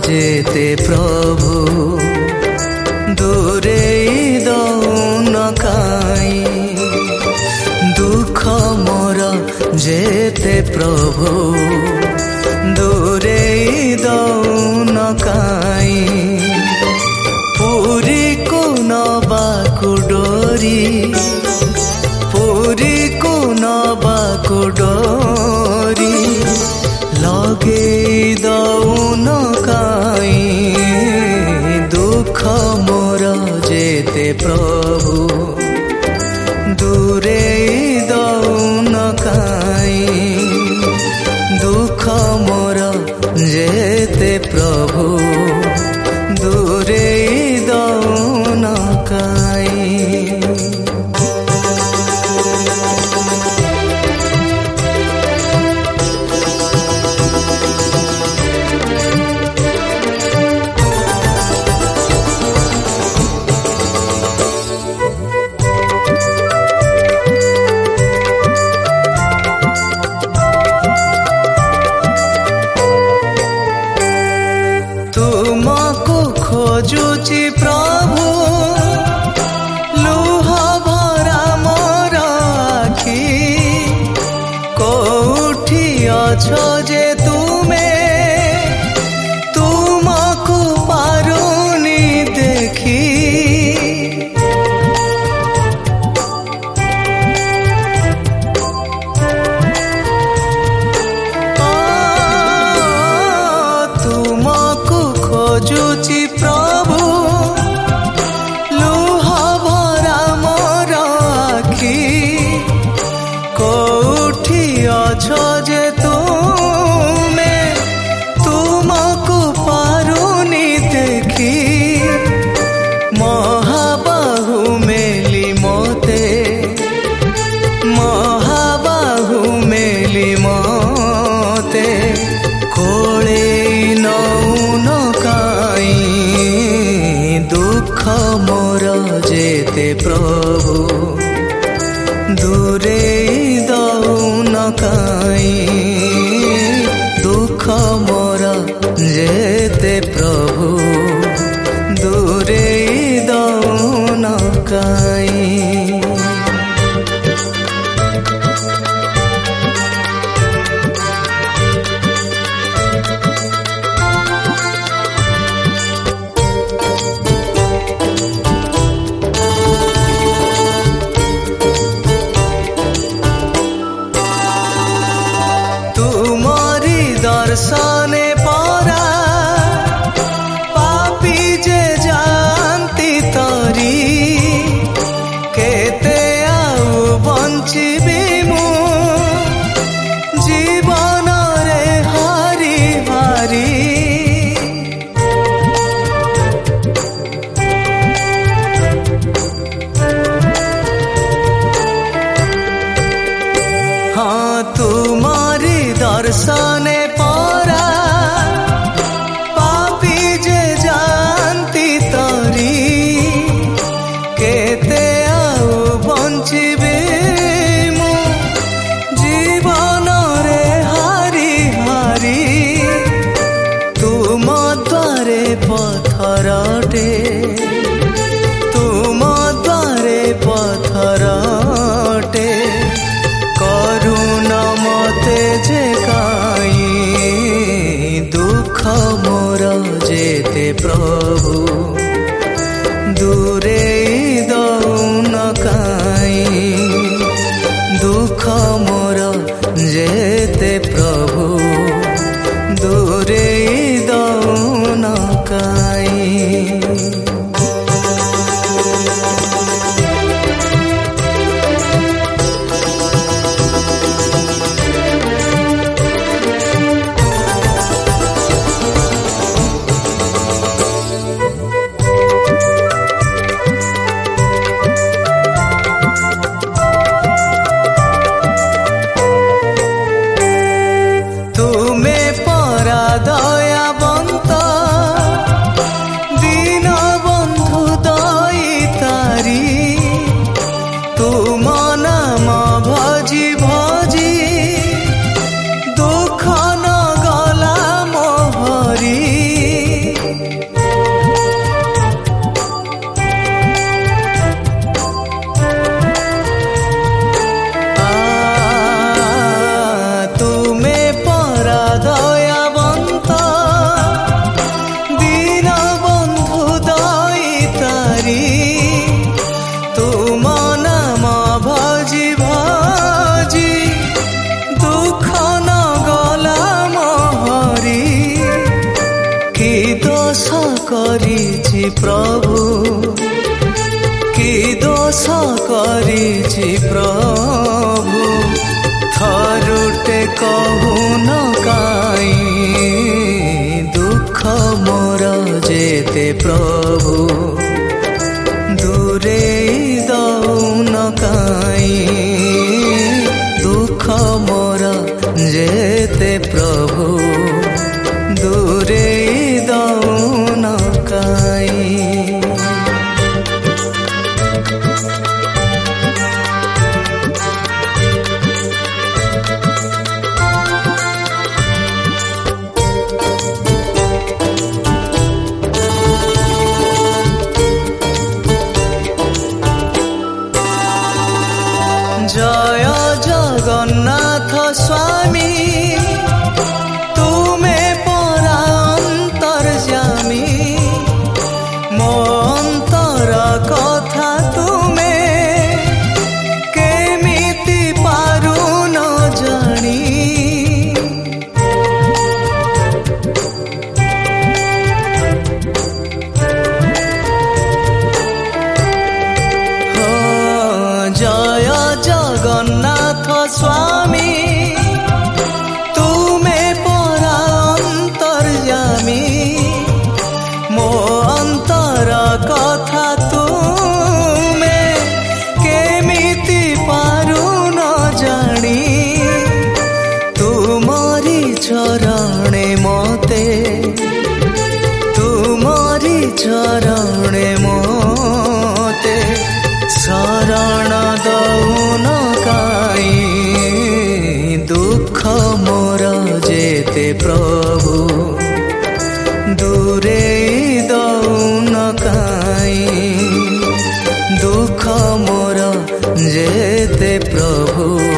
जेते प्रभु दूरे दौन काई दुख मोर जेते प्रभु दूरे दौन काई पुरी को नबाकु डोरी पुरी को नबाकु डोरी लगे दौन काई दुख मोर जेते प्रभु दूरे दौन काई दुख मोर जेते प्रभु दूरे दौन काई। तुमको खोजुची प्रभु लुह भरा मोर आखि कोठी अछो जे तुमे तुमको पारुनी देखी खोजुची प्रभु लुह भरा मोर आखि कोठी अछो जे तुमे तुमको पारुनी देखी महाबाहु मेली मोते महाबाहु मेली मोते कोळे नौन दुख मोर जेते प्रभु दूरे दौन काई दुख मोर जेते प्रभु दूरे दौन काई। दर्शने परा पापी जे जानती तरी केते आउ बंचिबी मु जीवन रे हारी हारी हाँ तुम्हारी दर्शने परा पापी जे जानती तरी केते आउ बंचिबे मु जीवन रे हारी हारी तुम द्वारे पथरटे तुम द्वारे पथरटे करुण मते जे काई दुख मोर जेते प्रभु दूरे दौन काई दुख मोर जेते प्रभु दूरे दौन काई। କରିଛି ପ୍ରଭୁ ଥରୁଟେ କହୁନ କାଇଁ ଦୁଃଖ ମୋର ଯେତେ ପ୍ରଭୁ ଦୂରେଇ ଦଉନ କାଇଁ ଦୁଃଖ ମୋର ଯେତେ ପ୍ରଭୁ ଦୂରେଇ ଦଉନ କାଇଁ। জয় জগন্নাথ স্বামী তুমে পরা অন্তর্যামী মো অন্তর কথা তুমে কেমিতি পারুন জানি জয় জগন্নাথ স্বামী তুমে পরা অন্তর্যামী মো অন্তর কথা তুমে কেমিতি পারুন জানি তুমরি চরণে মতে তুমরি চরণে মতে শরণ দউন কাই দুঃখ মোর যেতে প্রভু দূরেই দউন কাই দুঃখ মোর যেতে প্রভু